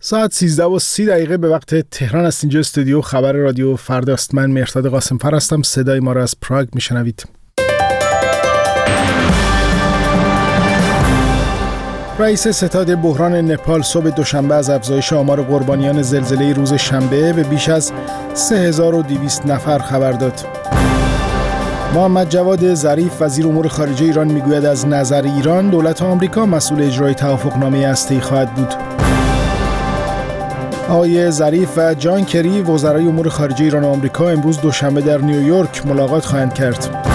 ساعت 13:30 به وقت تهران است. اینجا استودیو خبر رادیو فرداست. من مهرداد قاسم‌فر هستم. صدای ما را از پراگ میشنوید. رئیس ستاد بحران نپال صبح دوشنبه از افزایش آمار قربانیان زلزله روز شنبه به بیش از 3200 نفر خبر داد. محمد جواد ظریف وزیر امور خارجه ایران میگوید از نظر ایران دولت آمریکا مسئول اجرای توافقنامه هسته‌ای خواهد بود. آقای ظریف و جان کری وزرای امور خارجه ایران و آمریکا امروز دوشنبه در نیویورک ملاقات خواهند کرد.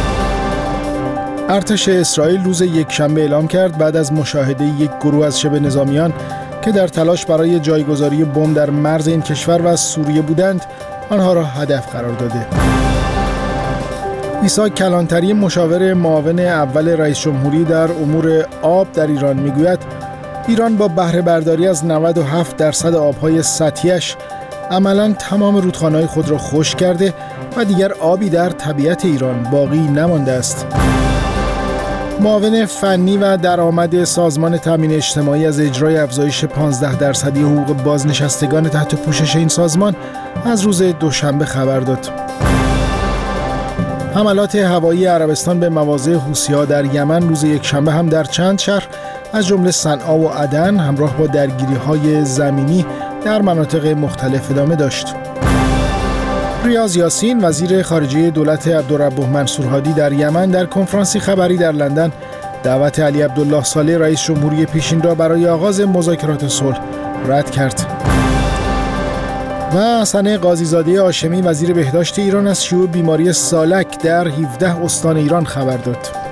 ارتش اسرائیل روز یکشنبه اعلام کرد بعد از مشاهده یک گروه از شبه نظامیان که در تلاش برای جایگذاری بمب در مرز این کشور و سوریه بودند آنها را هدف قرار داده. عیسی کلانتری مشاور معاون اول رئیس جمهوری در امور آب در ایران میگوید ایران با بهره برداری از 97% آبهای سطحیش عملاً تمام رودخانه‌های خود را خشک کرده و دیگر آبی در طبیعت ایران باقی نمانده است. معاون فنی و درآمد سازمان تامین اجتماعی از اجرای افزایش 15% حقوق بازنشستگان تحت پوشش این سازمان از روز دوشنبه خبر داد. حملات هوایی عربستان به مواضع حوثی‌ها در یمن روز یکشنبه هم در چند شهر از جمله صنعا و عدن همراه با درگیری‌های زمینی در مناطق مختلف ادامه داشت. ریاض یاسین وزیر خارجه دولت عبدالرب منصور هادی در یمن در کنفرانسی خبری در لندن دعوت علی عبدالله صالح رئیس جمهوری پیشین را برای آغاز مذاکرات صلح رد کرد. و حسن قاضی‌زاده هاشمی وزیر بهداشت ایران از شیوع بیماری سالک در 17 استان ایران خبر داد.